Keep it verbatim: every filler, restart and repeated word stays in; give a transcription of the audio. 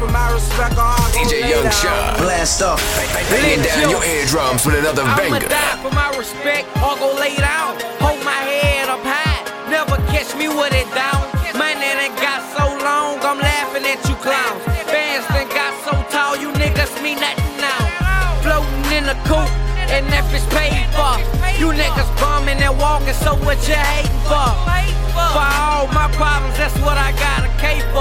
for my respect, or I'll D J Young Shot. Blast off. Banging down your eardrums with another I'ma banger. die for my respect, or go lay down. Hold my head up high, never catch me with it down. Money done got so long, I'm laughing at you clowns. Bands done got so tall, you niggas mean nothing now. Floating in the coupe, and that bitch paid for. You niggas bumming and walking, so what you hating for? For all my problems, that's what I got a K for.